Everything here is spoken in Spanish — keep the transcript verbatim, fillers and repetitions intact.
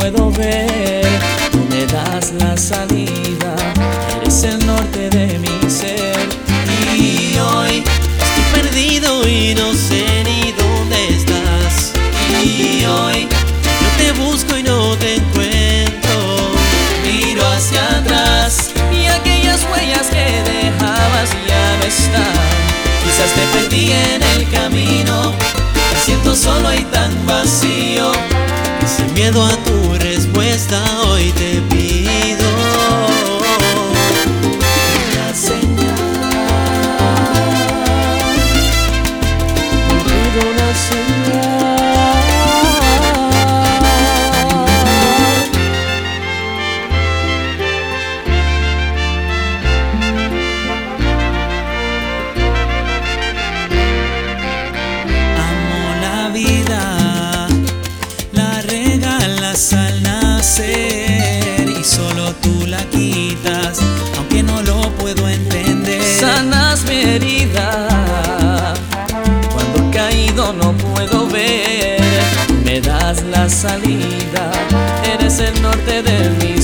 puedo ver. Tú me das la salida, eres el norte de mi ser. Y hoy estoy perdido y no sé ni dónde estás. Y hoy yo te busco y no te encuentro. Miro hacia atrás y aquellas huellas que dejabas ya no están. Quizás te perdí en el camino, me siento solo y tan vacío, y sin miedo a tu respuesta hoy te pido una señal. Pido una señal. al nacer y solo tú la quitas, aunque no lo puedo entender. Sanas mi herida, cuando caído no puedo ver. Me das la salida, eres el norte de mi